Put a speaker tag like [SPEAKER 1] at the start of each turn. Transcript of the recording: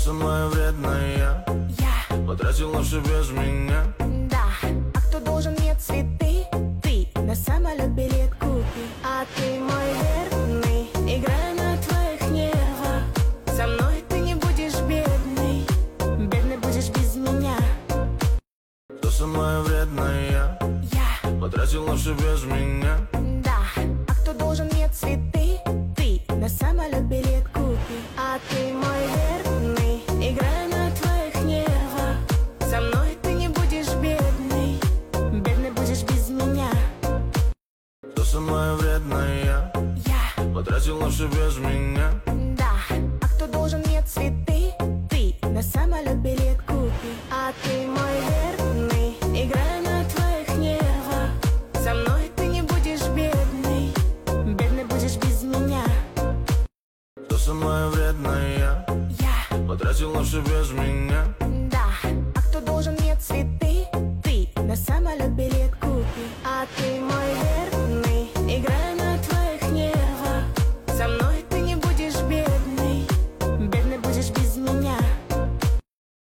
[SPEAKER 1] со мной вредная?
[SPEAKER 2] Я.
[SPEAKER 1] Потратил ночи без меня?
[SPEAKER 2] Да. А кто должен мне цветы? Ты. На самолет билет купи. А ты мой верный, играю на твоих нервах. Со мной ты не будешь бедный, бедный будешь без меня.
[SPEAKER 1] Кто со мной вредная?
[SPEAKER 2] Я.
[SPEAKER 1] Потратил ночи без меня?
[SPEAKER 2] Да. А кто должен мне цветы? Ты. На самолет билет купи. А ты мой верный, играю на твоих нервах. Со мной ты не будешь бедный, бедный будешь без меня.
[SPEAKER 1] Кто со мной вредная?
[SPEAKER 2] Я.
[SPEAKER 1] Потратил ночи без меня?
[SPEAKER 2] Да. А кто должен мне цветы? Ты. На самолет билет купи. А ты мой верный, играю на твоих нервах. Со мной ты не будешь бедный, бедный будешь без меня.
[SPEAKER 1] Кто со мной вредная?
[SPEAKER 2] Я.
[SPEAKER 1] Потратил ночи без меня?
[SPEAKER 2] Да. А кто должен мне цветы? Ты. На самолет билет купи. А ты мой